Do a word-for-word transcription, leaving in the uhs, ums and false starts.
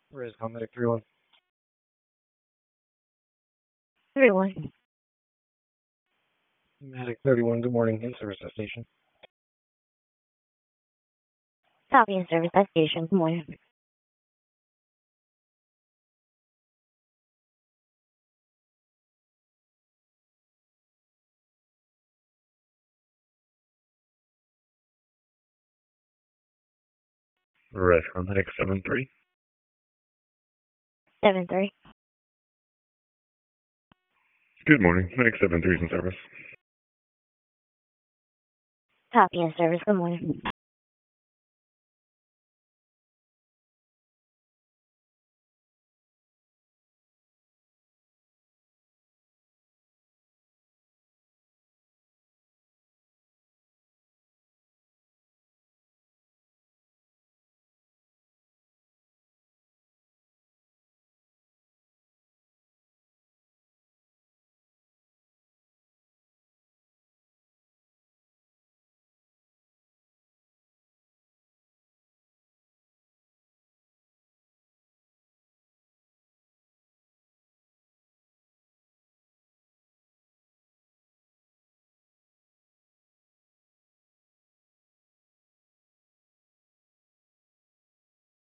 Rescom Medic three one. three one. Medic thirty-one, good morning. In service at station. Copy in service at station. Good morning. Rescom Medic seven three. seven three. Good morning. Medic seven three is in service. Copy in service. Good morning.